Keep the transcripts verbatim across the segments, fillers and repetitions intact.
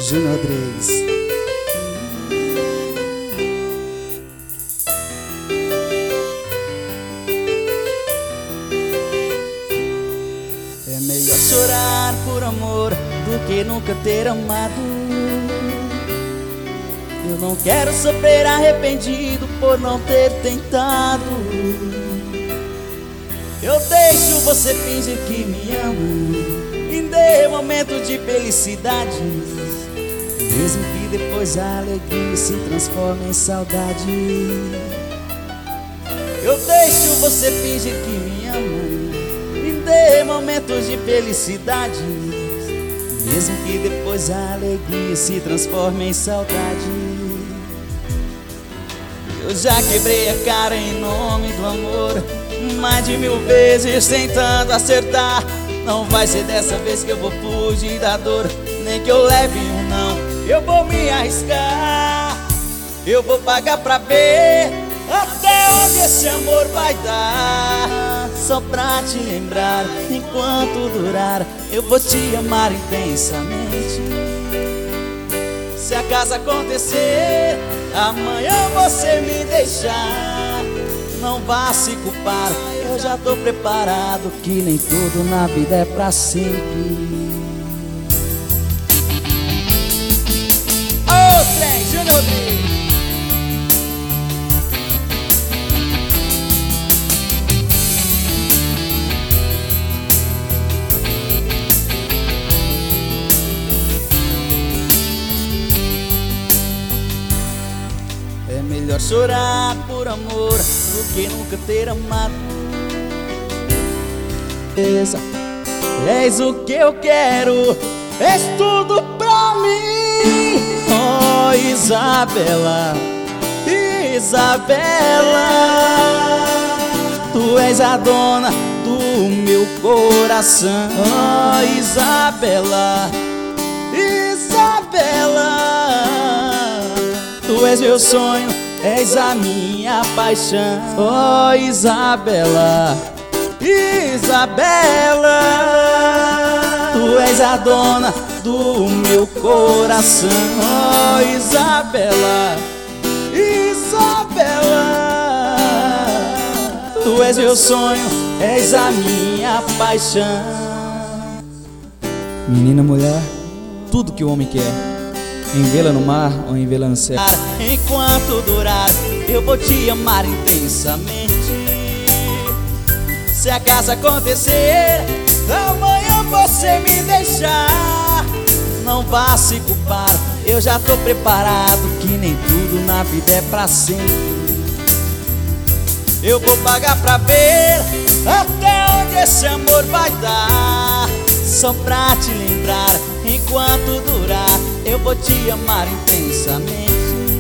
Júnior Rodrigues. É melhor chorar por amor do que nunca ter amado. Eu não quero sofrer arrependido por não ter tentado. Eu deixo você fingir que me ama, em dê momento de felicidade, mesmo que depois a alegria se transforme em saudade. Eu deixo você fingir que me ama, em dê momentos de felicidade, mesmo que depois a alegria se transforme em saudade. Eu já quebrei a cara em nome do amor, mais de mil vezes tentando acertar. Não vai ser dessa vez que eu vou fugir da dor, nem que eu leve um não. Eu vou me arriscar, eu vou pagar pra ver até onde esse amor vai dar. Só pra te lembrar, enquanto durar, eu vou te amar intensamente. Se acaso acontecer, amanhã você me deixar, não vá se culpar, eu já tô preparado, que nem tudo na vida é pra sempre. Ô trem, Júnior Rodrigues. É melhor chorar por amor do que nunca ter amado. És o que eu quero, és tudo pra mim. Oh, Isabela, Isabela, tu és a dona do meu coração. Oh, Isabela, Isabela, tu és meu sonho, és a minha paixão. Oh, Isabela, Isabela, tu és a dona do meu coração. Oh, Isabela, Isabela, tu és meu sonho, és a minha paixão. Menina, mulher, tudo que o homem quer, em vê-la no mar ou em vê-la no céu. Enquanto durar, eu vou te amar intensamente. Se acaso acontecer, amanhã você me deixar, não vá se culpar, eu já tô preparado, que nem tudo na vida é pra sempre. Eu vou pagar pra ver até onde esse amor vai dar. Só pra te lembrar, enquanto durar, eu vou te amar intensamente.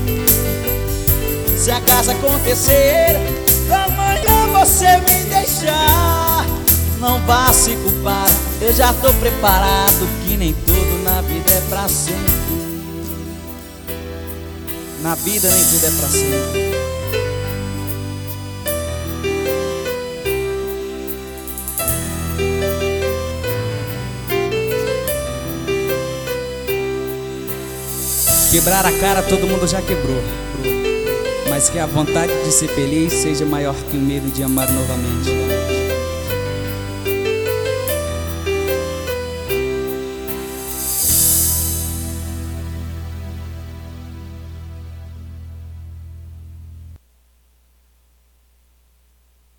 Se acaso acontecer, amanhã você me deixar, não vá se culpar, eu já tô preparado, que nem tudo na vida é pra sempre. Na vida nem tudo é pra sempre. Quebrar a cara todo mundo já quebrou, mas que a vontade de ser feliz seja maior que o medo de amar novamente.